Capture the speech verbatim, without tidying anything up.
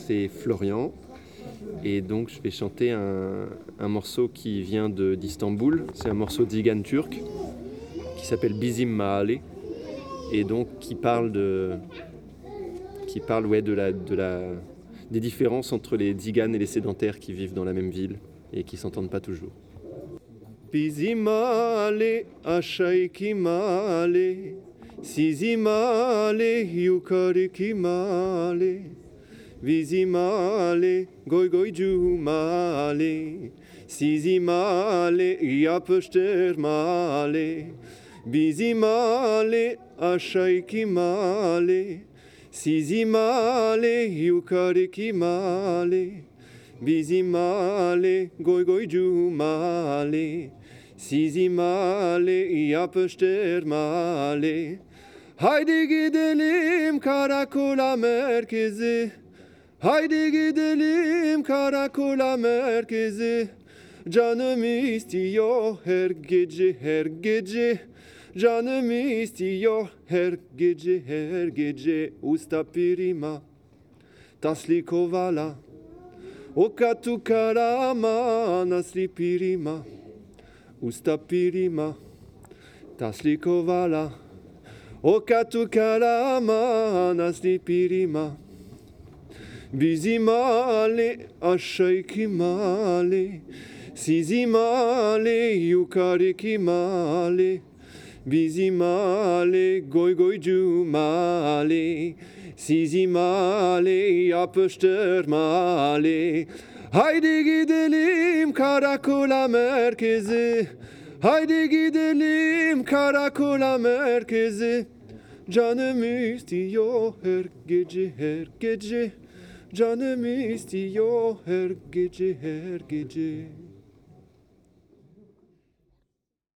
c'est Florian. Et donc je vais chanter un, un morceau qui vient de, d'Istanbul. C'est un morceau d'Igan turc qui s'appelle Bizim Mahalle et donc qui parle de, qui parle ouais, de la, de la, des différences entre les Digan et les sédentaires qui vivent dans la même ville et qui s'entendent pas toujours. Bizim Mahalle, aşağıki mahalle, sizi mahalle, yukarıki mahalle. Bizim mahalle, goy goycu mahalle, sizi mahalle, yapıştır mahalle. Bizim mahalle, aşağıki mahalle, sizi mahalle, yukarıki mahalle. Bizim mahalle, goy goycu mahalle, sizi mahalle, yapıştır mahalle. Haydi gidelim karakola merkezi. Haydi gidelim karakola merkezi. Canım istiyor her gece her gece. Canım istiyor her gece her gece. Usta pirima, tasli kovala. Okatu karama, nasli pirima. Usta pirima, tasli kovala. Okatu karama, nasli pirima. Bizim mahalle, aşağıki mahalle, sizi mahalle, yukarıki mahalle. Bizim mahalle, goy goycu mahalle, sizi mahalle, yapıştır mahalle. Haydi gidelim karakola merkezi, haydi gidelim karakola merkezi. Canım istiyor her gece her gece. Canım istiyor her gece her gece.